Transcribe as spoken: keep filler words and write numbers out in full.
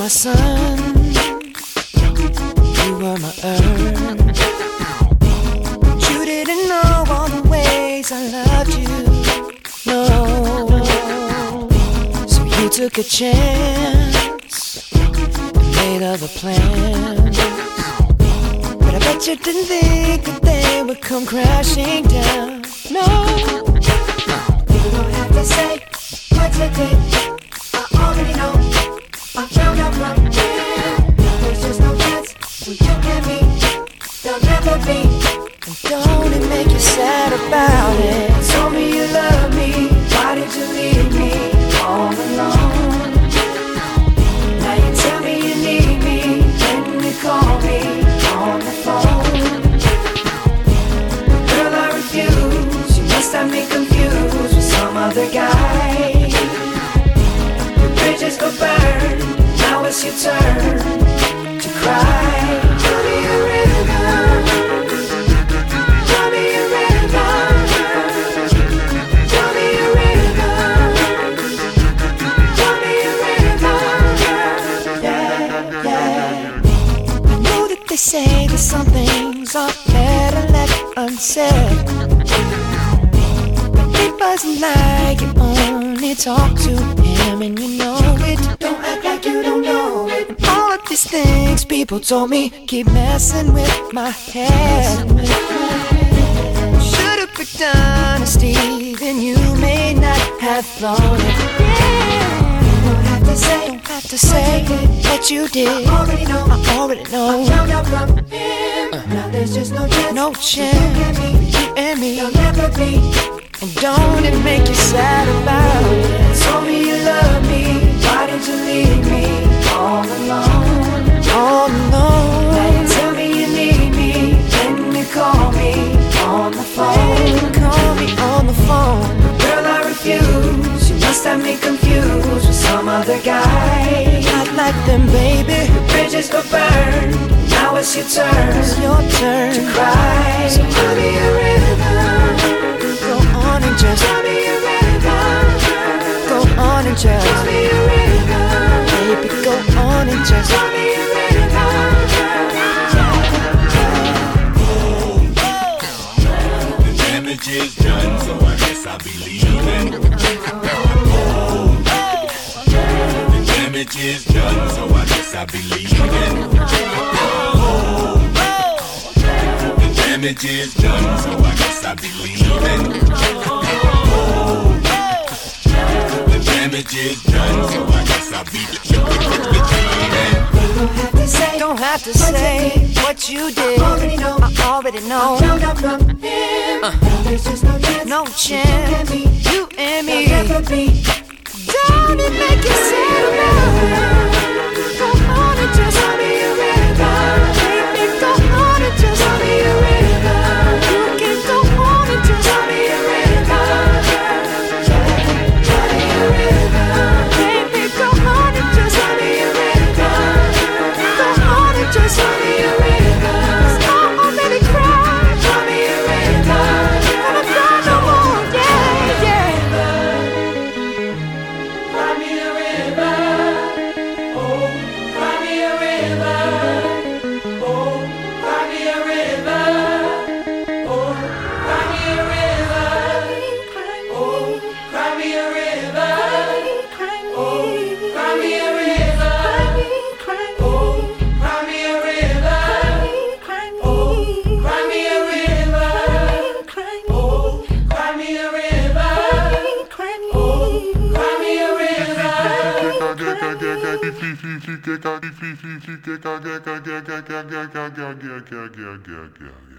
my sun, you were my earth. But you didn't know all the ways I loved you, no. So you took a chance and made other plans, but I bet you didn't think that they would come crashing down, no. You don't have to say what you did, I already know. I found out from here, there's just no chance for you and me, there'll never be. And don't it make you sad about it? Told me you love me, why did you leave me all alone? Now you tell me you need me, when you call me on the phone. Girl, I refuse, you must have me confused with some other guy. Bridges go burn, now it's your turn to cry. Tell me a river, tell me a river, tell me a river, tell me a river, yeah, yeah. I know that they say that some things are better left unsaid, but it wasn't like you only talk to him and you know it. Don't act like you don't know it. All of these things people told me keep messing with my head. Should've picked honesty, then you may not have thought it. Yeah. Don't have to say, don't have to say what you did. I already know, I already know. I found out from him. Uh. Now there's just no chance, no chance for you and me, there'll never be. And don't it make you sad about it? Told me you love me, why did you leave me all alone? All alone. Now you tell me you need me, when you call me on the phone. You call me on the phone. Girl, I refuse, you must have me confused with some other guy. Not like them, baby. The bridges go burn, now it's your turn, it's your turn to cry. So tell me a river, on and just tell me a river, go on and just tell me a river, baby, go on and just tell me a river. The damage is done, so I guess I'll be leaving. The damage is done, so I guess I'll be leaving. The damage is done, so I guess I'll be leaving. The damage is done, so I guess I'll be leaving. Don't have to say, don't have to say what you did. I already know, I already know. I found out from him. Uh. Now there's just no chance, no chance. You and me, you and me. Don't it make you sad about it? Go on and just tell me a river, baby, go on and just tell me a river. You can go on and just tell me a river, tell me a river, baby, go on and just tell me a river, go on and just tell me a river. I already cried, tell me a river, gonna cry no more, yeah, yeah. Cry me a river, oh, cry me a river, oh, cry me a river, oh, cry me a river, oh, cry me a river, oh, cry me a river, oh, cry me a river, oh, cry me a river, oh, cry me a river, oh, cry me a river.